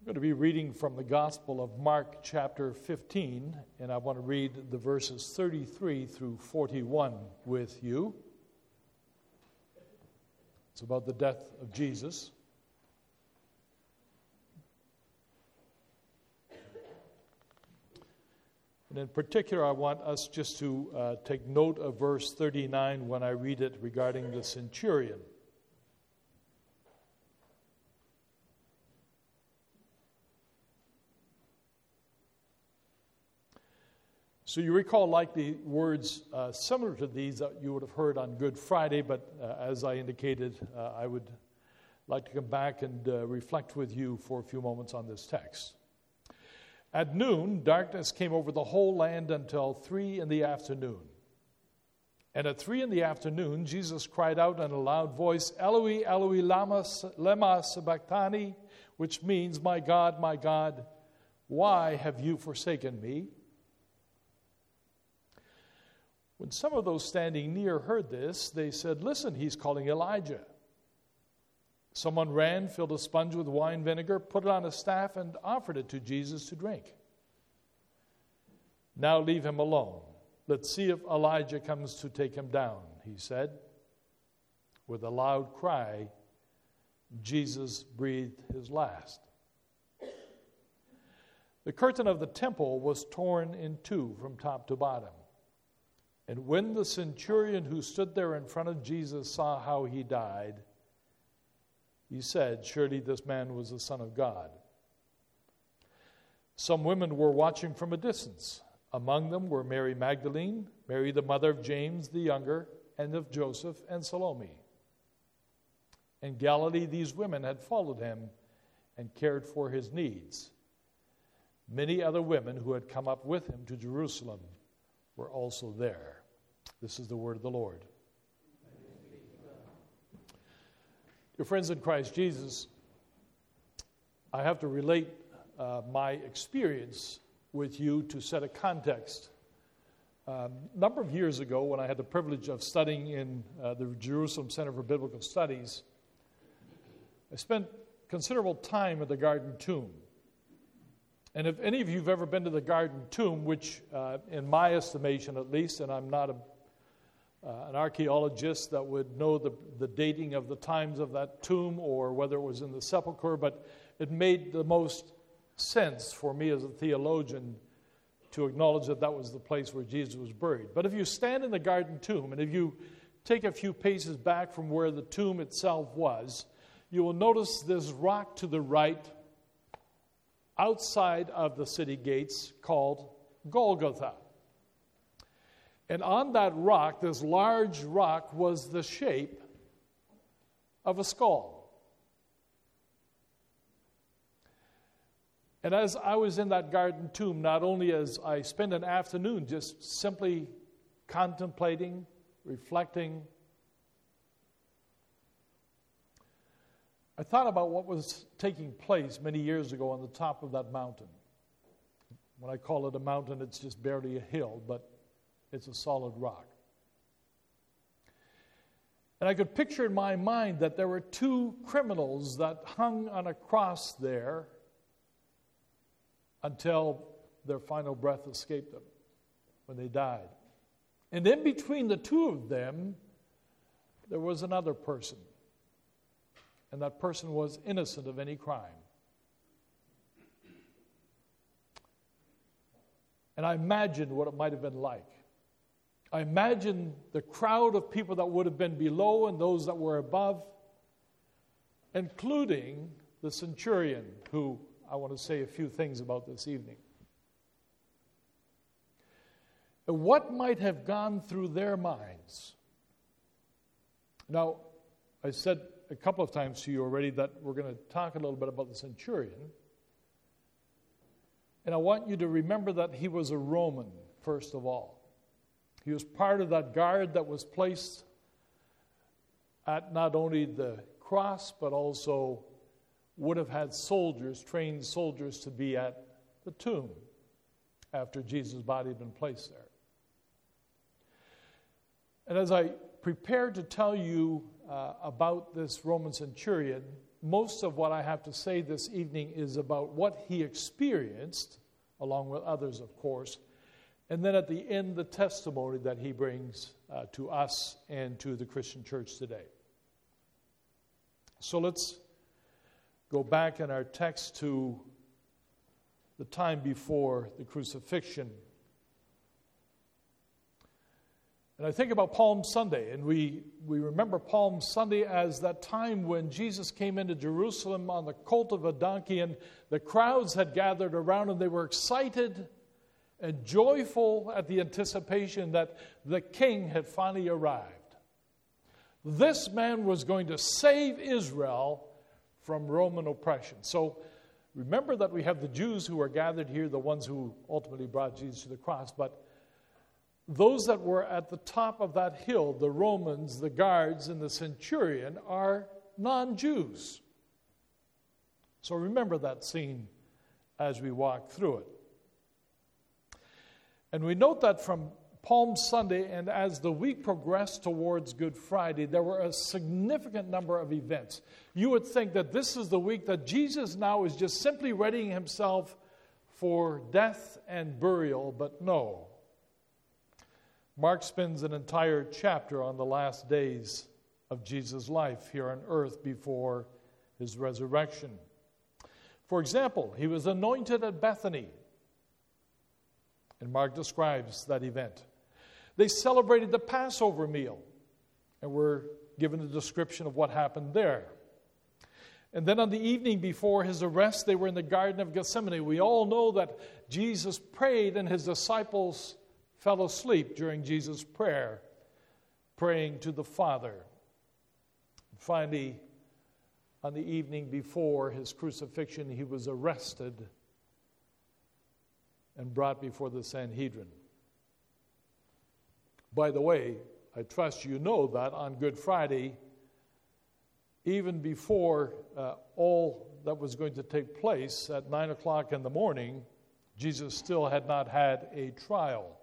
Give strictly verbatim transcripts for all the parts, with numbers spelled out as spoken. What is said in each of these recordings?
I'm going to be reading from the Gospel of Mark chapter fifteen, and I want to read the verses thirty-three through forty-one with you. It's about the death of Jesus. And in particular, I want us just to uh, take note of verse thirty-nine when I read it regarding the centurion. So you recall likely words uh, similar to these that you would have heard on Good Friday, but uh, as I indicated, uh, I would like to come back and uh, reflect with you for a few moments on this text. At noon, darkness came over the whole land until three in the afternoon. And at three in the afternoon, Jesus cried out in a loud voice, Eloi, Eloi, lama, lema sabachthani, which means, My God, my God, why have you forsaken me? When some of those standing near heard this, they said, Listen, he's calling Elijah. Someone ran, filled a sponge with wine vinegar, put it on a staff, and offered it to Jesus to drink. Now leave him alone. Let's see if Elijah comes to take him down, he said. With a loud cry, Jesus breathed his last. The curtain of the temple was torn in two from top to bottom. And when the centurion who stood there in front of Jesus saw how he died, he said, Surely this man was the Son of God. Some women were watching from a distance. Among them were Mary Magdalene, Mary the mother of James the younger, and of Joseph and Salome. In Galilee, these women had followed him and cared for his needs. Many other women who had come up with him to Jerusalem were also there. This is the word of the Lord. Dear friends in Christ Jesus, I have to relate uh, my experience with you to set a context. A um, number of years ago, when I had the privilege of studying in uh, the Jerusalem Center for Biblical Studies, I spent considerable time at the Garden Tomb. And if any of you have ever been to the Garden Tomb, which uh, in my estimation at least, and I'm not a, uh, an archaeologist that would know the, the dating of the times of that tomb or whether it was in the sepulcher, but it made the most sense for me as a theologian to acknowledge that that was the place where Jesus was buried. But if you stand in the Garden Tomb, and if you take a few paces back from where the tomb itself was, you will notice this rock to the right outside of the city gates called Golgotha. And on that rock, this large rock, was the shape of a skull. And as I was in that Garden Tomb, not only as I spent an afternoon just simply contemplating, reflecting, I thought about what was taking place many years ago on the top of that mountain. When I call it a mountain, it's just barely a hill, but it's a solid rock. And I could picture in my mind that there were two criminals that hung on a cross there until their final breath escaped them when they died. And in between the two of them, there was another person. And that person was innocent of any crime. And I imagined what it might have been like. I imagined the crowd of people that would have been below and those that were above, including the centurion, who I want to say a few things about this evening. And what might have gone through their minds? Now, I said a couple of times to you already that we're going to talk a little bit about the centurion. And I want you to remember that he was a Roman, first of all. He was part of that guard that was placed at not only the cross, but also would have had soldiers, trained soldiers, to be at the tomb after Jesus' body had been placed there. And as I prepared to tell you uh, about this Roman centurion, most of what I have to say this evening is about what he experienced, along with others, of course, and then at the end, the testimony that he brings uh, to us and to the Christian church today. So let's go back in our text to the time before the crucifixion. And I think about Palm Sunday, and we, we remember Palm Sunday as that time when Jesus came into Jerusalem on the colt of a donkey, and the crowds had gathered around, and they were excited and joyful at the anticipation that the king had finally arrived. This man was going to save Israel from Roman oppression. So remember that we have the Jews who are gathered here, the ones who ultimately brought Jesus to the cross, but those that were at the top of that hill, the Romans, the guards, and the centurion, are non-Jews. So remember that scene as we walk through it. And we note that from Palm Sunday and as the week progressed towards Good Friday, there were a significant number of events. You would think that this is the week that Jesus now is just simply readying himself for death and burial, but no. Mark spends an entire chapter on the last days of Jesus' life here on earth before his resurrection. For example, he was anointed at Bethany, and Mark describes that event. They celebrated the Passover meal, and we're given a description of what happened there. And then on the evening before his arrest, they were in the Garden of Gethsemane. We all know that Jesus prayed, and his disciples fell asleep during Jesus' prayer, praying to the Father. Finally, on the evening before his crucifixion, he was arrested and brought before the Sanhedrin. By the way, I trust you know that on Good Friday, even before uh, all that was going to take place at nine o'clock in the morning, Jesus still had not had a trial.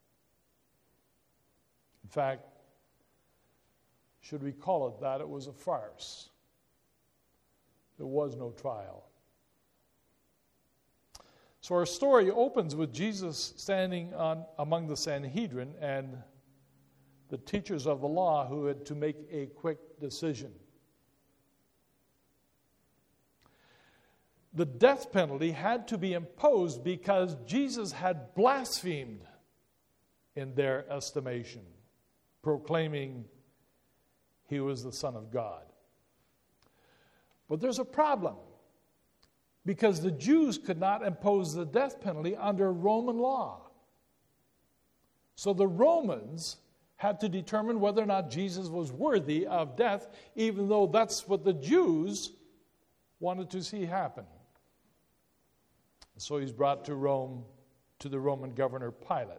In fact, should we call it that, it was a farce. There was no trial. So our story opens with Jesus standing on among the Sanhedrin and the teachers of the law who had to make a quick decision. The death penalty had to be imposed because Jesus had blasphemed in their estimation, proclaiming he was the Son of God. But there's a problem, because the Jews could not impose the death penalty under Roman law. So the Romans had to determine whether or not Jesus was worthy of death, even though that's what the Jews wanted to see happen. So he's brought to Rome, to the Roman governor Pilate.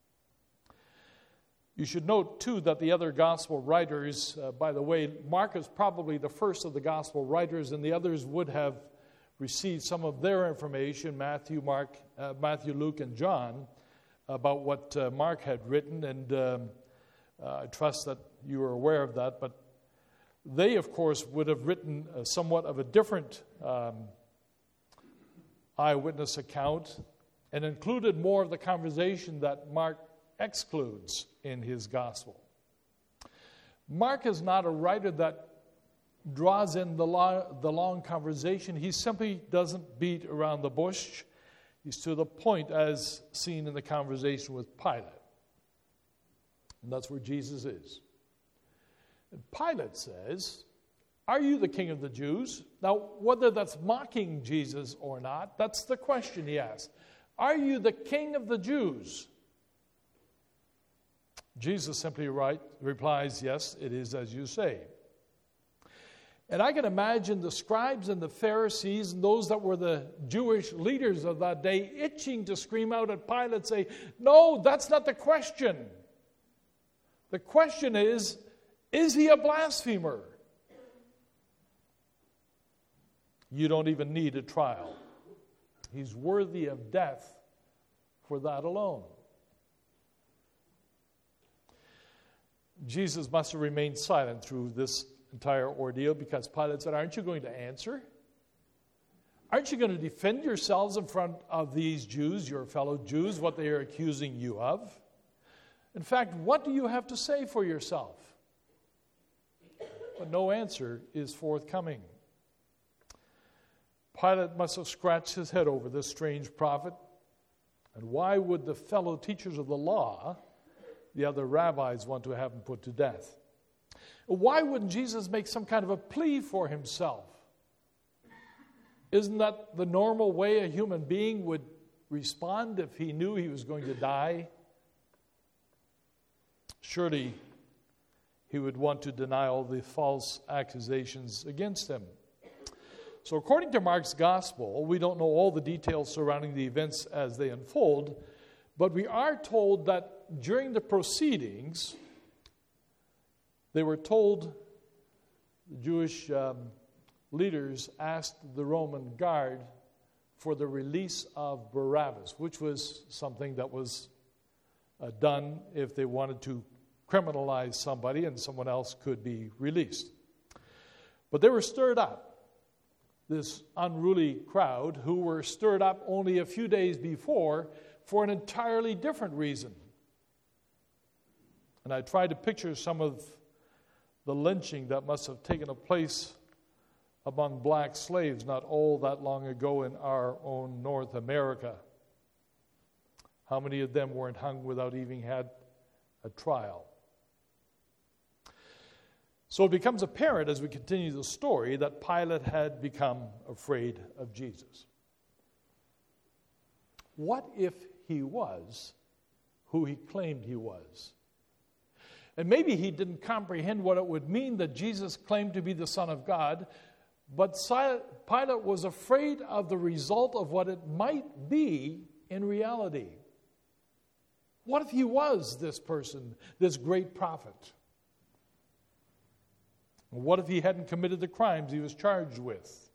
You should note, too, that the other gospel writers, uh, by the way, Mark is probably the first of the gospel writers, and the others would have received some of their information, Matthew, Mark, uh, Matthew, Luke, and John, about what uh, Mark had written, and um, uh, I trust that you are aware of that. But they, of course, would have written uh, somewhat of a different um, eyewitness account and included more of the conversation that Mark excludes in his gospel. Mark is not a writer that draws in the long, the long conversation. He simply doesn't beat around the bush. He's to the point, as seen in the conversation with Pilate. And that's where Jesus is. And Pilate says, "Are you the king of the Jews?" Now, whether that's mocking Jesus or not, that's the question he asks. Are you the king of the Jews? Jesus simply right, replies, "Yes, it is as you say." And I can imagine the scribes and the Pharisees and those that were the Jewish leaders of that day itching to scream out at Pilate, say, "No, that's not the question. The question is, is he a blasphemer?" You don't even need a trial. He's worthy of death for that alone. Jesus must have remained silent through this entire ordeal because Pilate said, aren't you going to answer? Aren't you going to defend yourselves in front of these Jews, your fellow Jews, what they are accusing you of? In fact, what do you have to say for yourself? But no answer is forthcoming. Pilate must have scratched his head over this strange prophet. And why would the fellow teachers of the law, the other rabbis, want to have him put to death? Why wouldn't Jesus make some kind of a plea for himself? Isn't that the normal way a human being would respond if he knew he was going to die? Surely he would want to deny all the false accusations against him. So according to Mark's gospel, we don't know all the details surrounding the events as they unfold, but we are told that during the proceedings, they were told, the Jewish um, leaders asked the Roman guard for the release of Barabbas, which was something that was uh, done if they wanted to criminalize somebody and someone else could be released. But they were stirred up, this unruly crowd, who were stirred up only a few days before for an entirely different reason. And I tried to picture some of the lynching that must have taken place among black slaves not all that long ago in our own North America. How many of them weren't hung without even had a trial? So it becomes apparent as we continue the story that Pilate had become afraid of Jesus. What if he was who he claimed he was? And maybe he didn't comprehend what it would mean that Jesus claimed to be the Son of God, but Pilate was afraid of the result of what it might be in reality. What if he was this person, this great prophet? What if he hadn't committed the crimes he was charged with?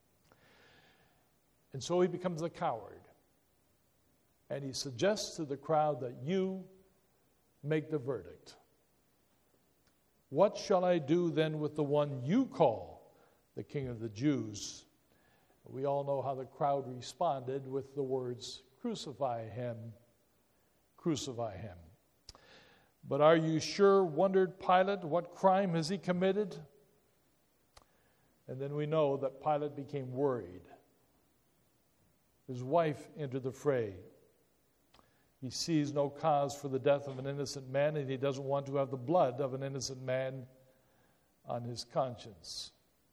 And so he becomes a coward. And he suggests to the crowd that you make the verdict. What shall I do then with the one you call the King of the Jews? We all know how the crowd responded with the words, crucify him, crucify him. But are you sure, wondered Pilate, what crime has he committed? And then we know that Pilate became worried. His wife entered the fray. He sees no cause for the death of an innocent man, and he doesn't want to have the blood of an innocent man on his conscience.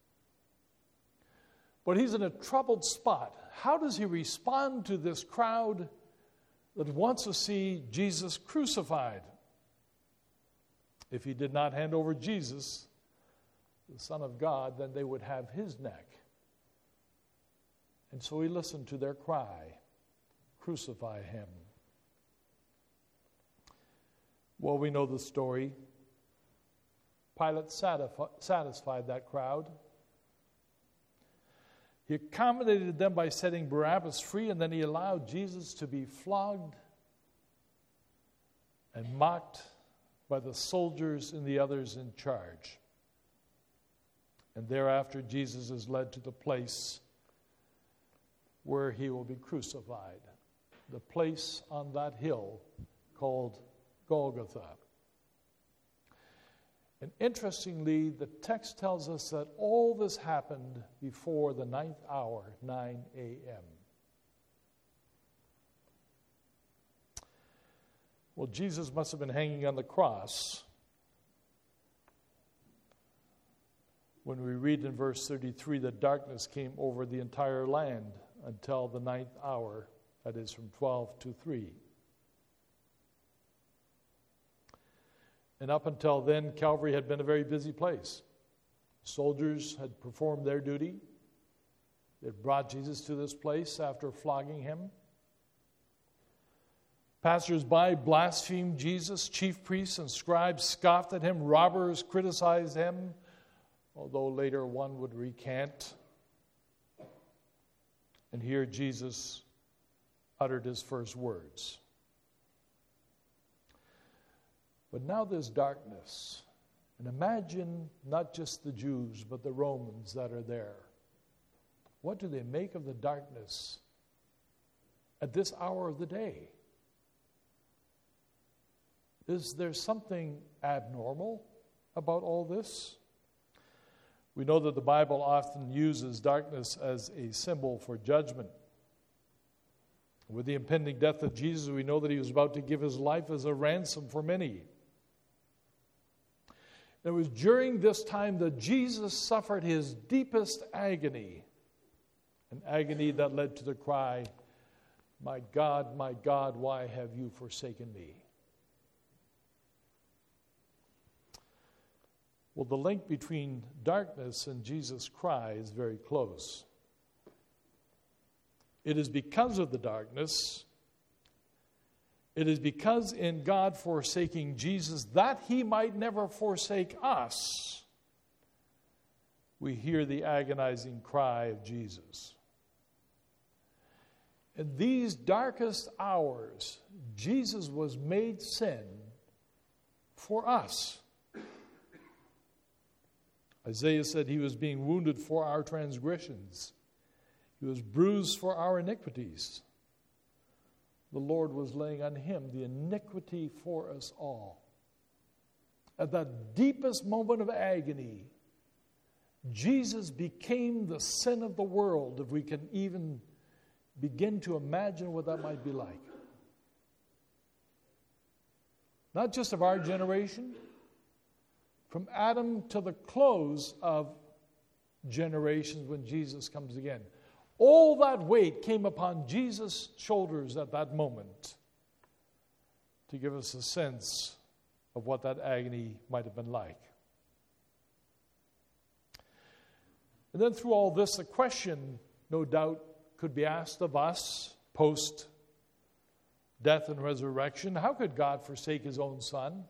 But he's in a troubled spot. How does he respond to this crowd that wants to see Jesus crucified? If he did not hand over Jesus, the Son of God, then they would have his neck. And so he listened to their cry, crucify him. Well, we know the story. Pilate satisfied that crowd. He accommodated them by setting Barabbas free, and then he allowed Jesus to be flogged and mocked by the soldiers and the others in charge. And thereafter, Jesus is led to the place where he will be crucified, the place on that hill called Golgotha. And interestingly, the text tells us that all this happened before the ninth hour, nine a.m. Well, Jesus must have been hanging on the cross when we read in verse thirty-three that darkness came over the entire land until the ninth hour, that is from twelve to three. And up until then, Calvary had been a very busy place. Soldiers had performed their duty. They had brought Jesus to this place after flogging him. Passers-by blasphemed Jesus. Chief priests and scribes scoffed at him. Robbers criticized him, although later one would recant. And here Jesus uttered his first words. But now this darkness And imagine not just the Jews, but the Romans that are there. What do they make of the darkness at this hour of the day? Is there something abnormal about all this? We know that the Bible often uses darkness as a symbol for judgment. With the impending death of Jesus, we know that he was about to give his life as a ransom for many. It was during this time that Jesus suffered his deepest agony, an agony that led to the cry, "My God, my God, why have you forsaken me?" Well, the link between darkness and Jesus' cry is very close. It is because of the darkness, it is because in God forsaking Jesus, that he might never forsake us, we hear the agonizing cry of Jesus. In these darkest hours, Jesus was made sin for us. Isaiah said he was being wounded for our transgressions. He was bruised for our iniquities. The Lord was laying on him the iniquity for us all. At that deepest moment of agony, Jesus became the sin of the world, if we can even begin to imagine what that might be like. Not just of our generation, from Adam to the close of generations when Jesus comes again. All that weight came upon Jesus' shoulders at that moment to give us a sense of what that agony might have been like. And then through all this, a question, no doubt, could be asked of us post death and resurrection. How could God forsake his own Son?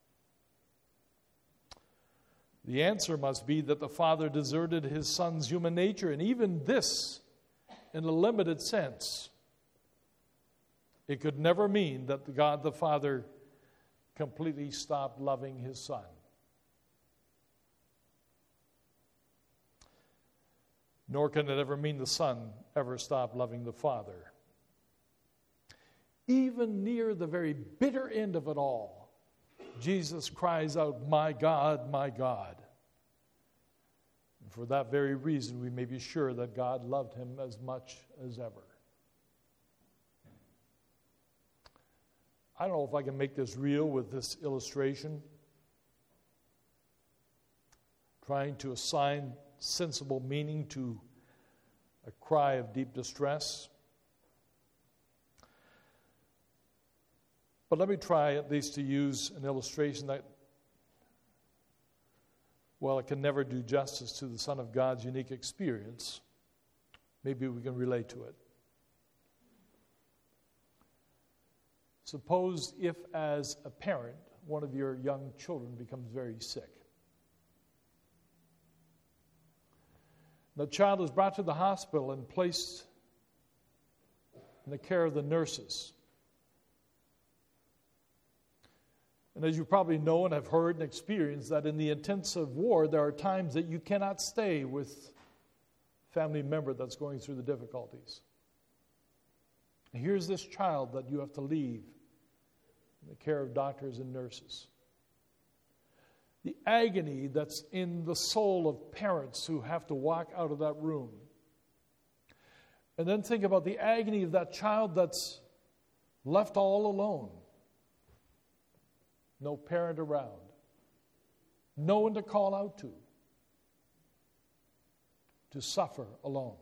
The answer must be that the Father deserted his Son's human nature, and even this in a limited sense. It could never mean that God the Father completely stopped loving his Son. Nor can it ever mean the Son ever stopped loving the Father. Even near the very bitter end of it all, Jesus cries out, "My God, my God." And for that very reason, we may be sure that God loved him as much as ever. I don't know if I can make this real with this illustration, trying to assign sensible meaning to a cry of deep distress. But let me try at least to use an illustration that, well, it can never do justice to the Son of God's unique experience. Maybe we can relate to it. Suppose if, as a parent, one of your young children becomes very sick. The child is brought to the hospital and placed in the care of the nurses. And as you probably know and have heard and experienced, that in the intensive ward, there are times that you cannot stay with a family member that's going through the difficulties. And here's this child that you have to leave in the care of doctors and nurses. The agony that's in the soul of parents who have to walk out of that room. And then think about the agony of that child that's left all alone. No parent around. No one to call out to. To suffer alone.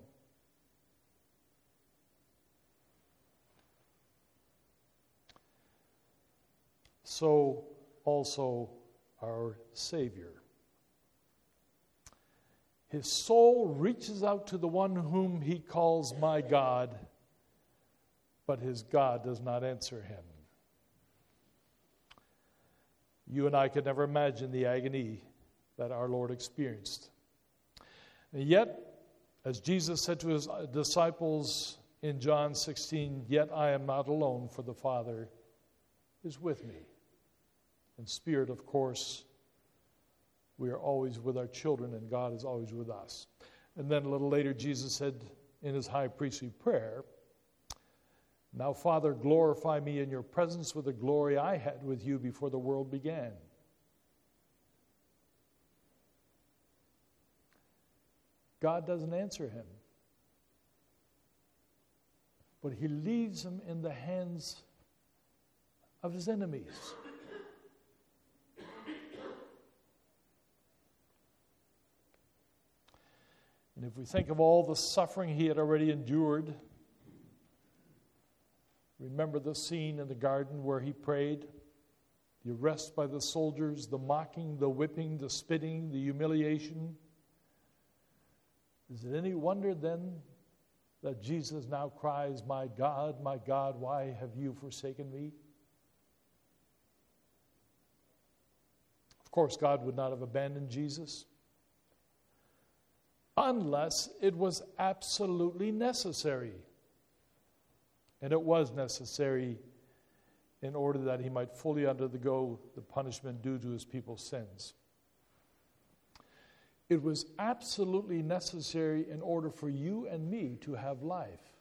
So also our Savior. His soul reaches out to the one whom he calls my God, but his God does not answer him. You and I could never imagine the agony that our Lord experienced. And yet, as Jesus said to his disciples in John sixteen, "Yet I am not alone, for the Father is with me." In spirit, of course, we are always with our children, and God is always with us. And then a little later, Jesus said in his high priestly prayer, "Now, Father, glorify me in your presence with the glory I had with you before the world began." God doesn't answer him, but he leaves him in the hands of his enemies. And if we think of all the suffering he had already endured, remember the scene in the garden where he prayed, the arrest by the soldiers, the mocking, the whipping, the spitting, the humiliation. Is it any wonder then that Jesus now cries, "My God, my God, why have you forsaken me?" Of course, God would not have abandoned Jesus unless it was absolutely necessary. And it was necessary in order that he might fully undergo the punishment due to his people's sins. It was absolutely necessary in order for you and me to have life.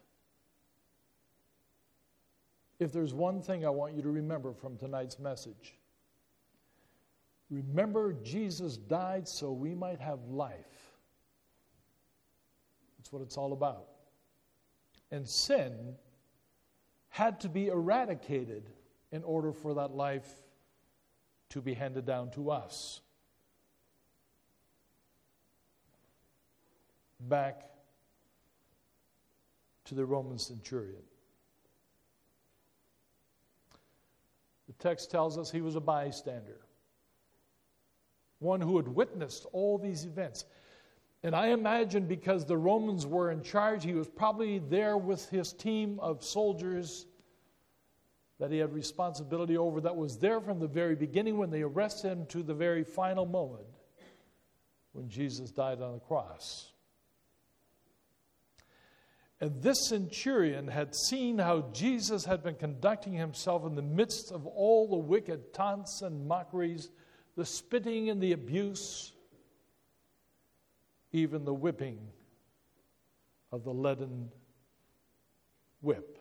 If there's one thing I want you to remember from tonight's message, remember Jesus died so we might have life. That's what it's all about. And sin had to be eradicated in order for that life to be handed down to us. Back to the Roman centurion. The text tells us he was a bystander, one who had witnessed all these events. And I imagine because the Romans were in charge, he was probably there with his team of soldiers that he had responsibility over, that was there from the very beginning when they arrested him to the very final moment when Jesus died on the cross. And this centurion had seen how Jesus had been conducting himself in the midst of all the wicked taunts and mockeries, the spitting and the abuse, even the whipping of the leaden whip.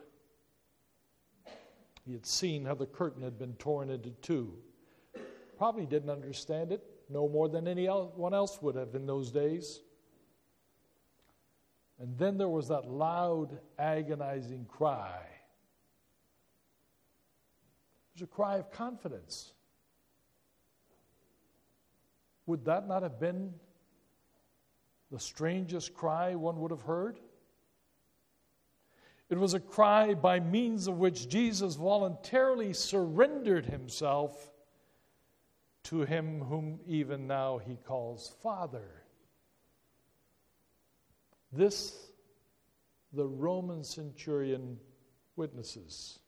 He had seen how the curtain had been torn into two. Probably didn't understand it, no more than anyone else would have in those days. And then there was that loud, agonizing cry. It was a cry of confidence. Would that not have been the strangest cry one would have heard? It was a cry by means of which Jesus voluntarily surrendered himself to him whom even now he calls Father. This the Roman centurion witnesses.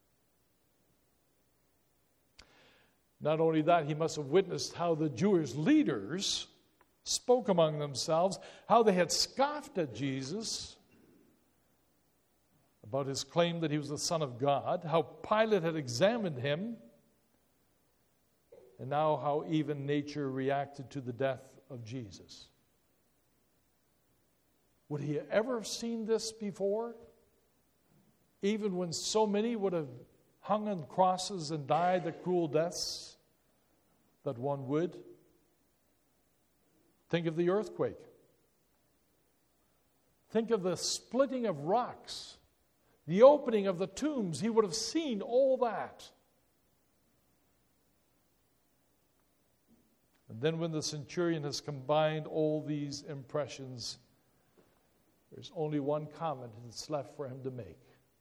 Not only that, he must have witnessed how the Jewish leaders spoke among themselves, how they had scoffed at Jesus about his claim that he was the Son of God, how Pilate had examined him, and now how even nature reacted to the death of Jesus. Would he ever have seen this before? Even when so many would have hung on crosses and died the cruel deaths that one would. Think of the earthquake. Think of the splitting of rocks, the opening of the tombs. He would have seen all that. And then when the centurion has combined all these impressions, there's only one comment that's left for him to make.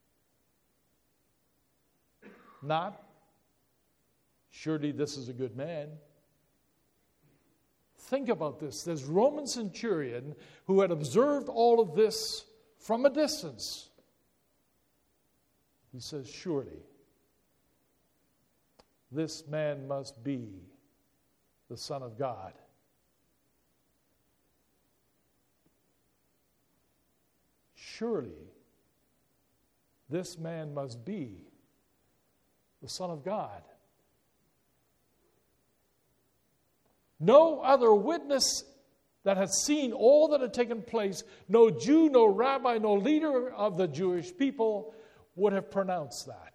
Not, surely this is a good man. Think about this. This Roman centurion who had observed all of this from a distance. He says, surely this man must be the Son of God. Surely this man must be the Son of God. No other witness that had seen all that had taken place, no Jew, no rabbi, no leader of the Jewish people would have pronounced that.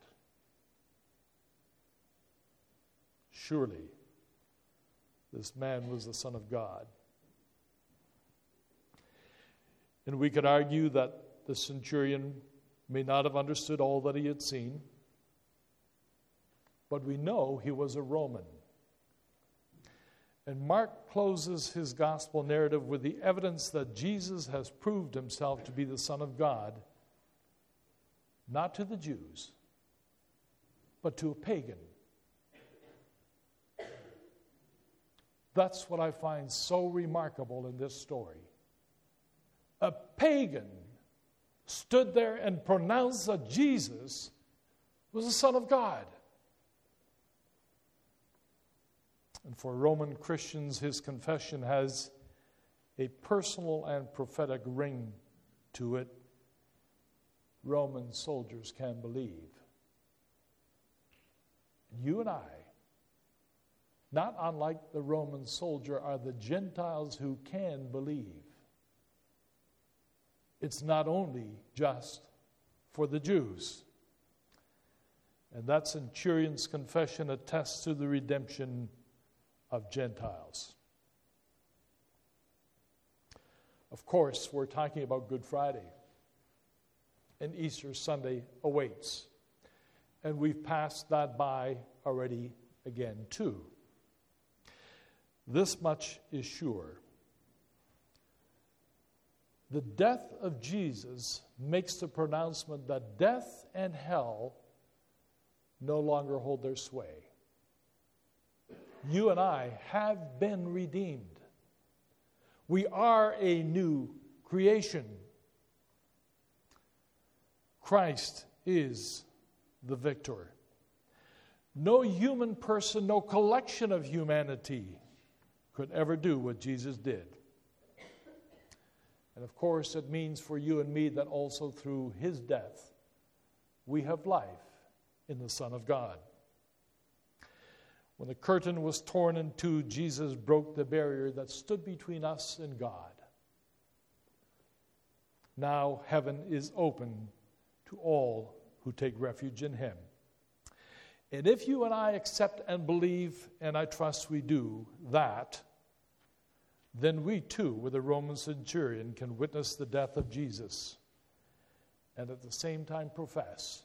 Surely, this man was the Son of God. And we could argue that the centurion may not have understood all that he had seen, but we know he was a Roman. And Mark closes his gospel narrative with the evidence that Jesus has proved himself to be the Son of God, not to the Jews, but to a pagan. That's what I find so remarkable in this story. A pagan stood there and pronounced that Jesus was the Son of God. And for Roman Christians, his confession has a personal and prophetic ring to it. Roman soldiers can believe. You and I, not unlike the Roman soldier, are the Gentiles who can believe. It's not only just for the Jews. And that centurion's confession attests to the redemption of Gentiles. Of course, we're talking about Good Friday, and Easter Sunday awaits. And we've passed that by already again, too. This much is sure. The death of Jesus makes the pronouncement that death and hell no longer hold their sway. You and I have been redeemed. We are a new creation. Christ is the victor. No human person, no collection of humanity could ever do what Jesus did. And of course, it means for you and me that also through his death, we have life in the Son of God. When the curtain was torn in two, Jesus broke the barrier that stood between us and God. Now heaven is open to all who take refuge in him. And if you and I accept and believe, and I trust we do, that, then we too, with the Roman centurion, can witness the death of Jesus and at the same time profess,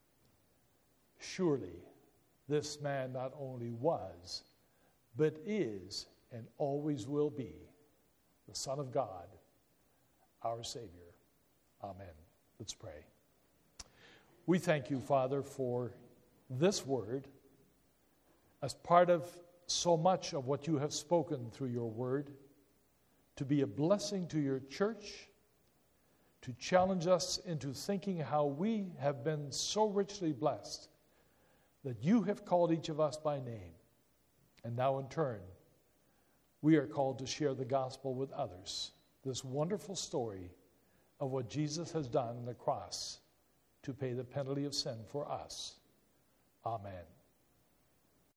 surely this man not only was, but is and always will be the Son of God, our Savior. Amen. Let's pray. We thank you, Father, for this word as part of so much of what you have spoken through your word, to be a blessing to your church, to challenge us into thinking how we have been so richly blessed that you have called each of us by name. And now in turn, we are called to share the gospel with others. This wonderful story of what Jesus has done on the cross to pay the penalty of sin for us. Amen.